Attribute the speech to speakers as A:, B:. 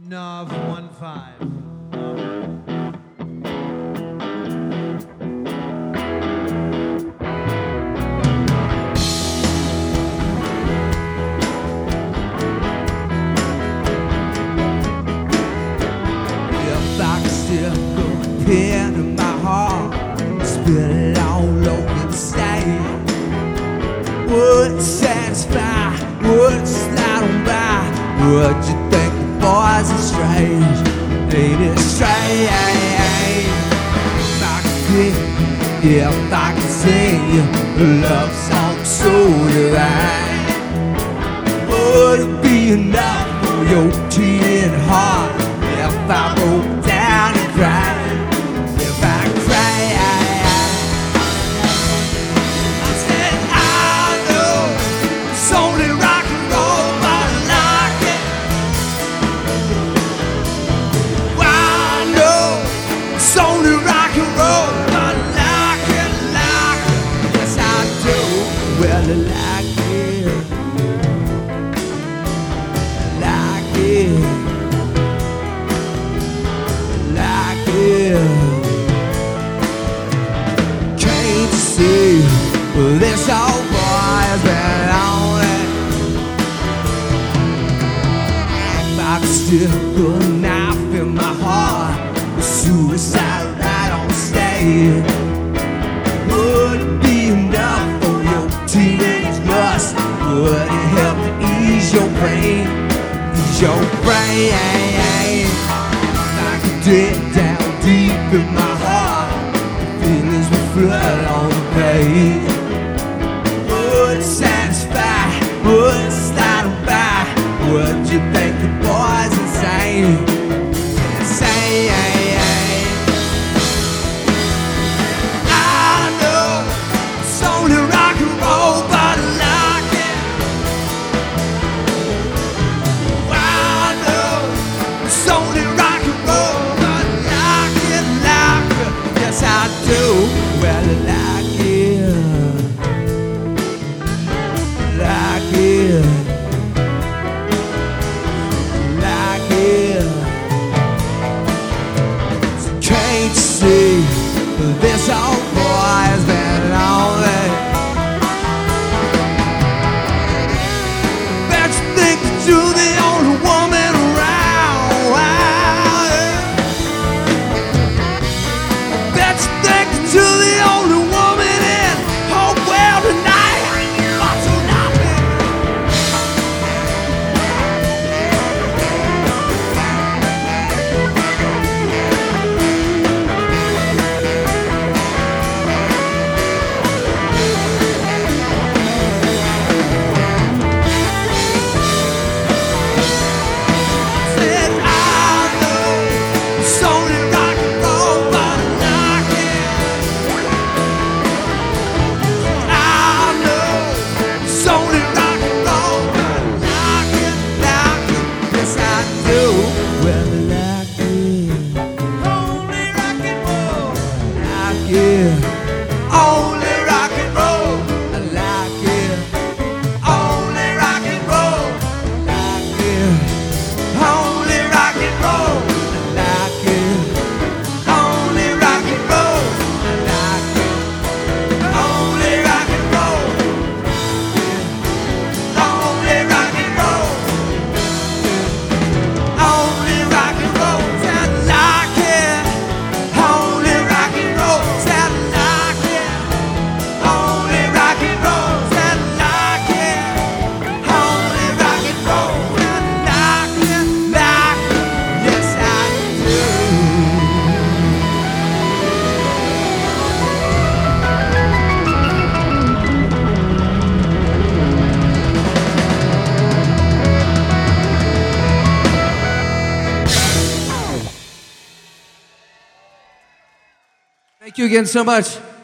A: Nov 15.
B: If I could stick a pin in my heart, spit it all over the stage, would it satisfy, would it slide on by? Would you think the boys are strange? Ain't it strange? If I could, if I could sing you a love song so divine, would it be enough for your cheating heart? If I broke down and cried, if I cried, I said I know it's only rock and roll, but I like it. Well, I know it's only rock and roll, but I like it, like it. Yes, I do. Well, I like it, like it. Can't you see this old boy has been on it? If I could stick a knife in my heart, suicide right on stage, would it be enough for your teenage lust? Would it help to ease your pain, ease your brain? Dig down deep in my heart, feelings will flood on the page. Would it satisfy, would it slide on by? Would you think the boy's insane? Insane. I know it's only rock and roll, but I like it. I know it's only rock and roll. Yes, I do. Well, I like it, like it, like it. So can't you see this old boy has been lonely? Bet you think that you're the only woman around. Bet you think that you're the only woman in the whole world tonight. But you're not me. Said I know it's only rock and roll, but I like it. I know it's only rock and roll, but I like it, like it. Yes, I do. Well, I like it. Only rock and roll. I like it. Only rock and roll. I like it. Only rock and roll. I like it. Only rock and roll. I like it. Only rock and roll. I like it. Only rock and roll. Only rock and roll. Only rock and roll. I like it. Only rock and roll. I like it. Only rock and roll. I like it. Only rock and roll. I like it, like it. Yes, I do. Thank you again so much.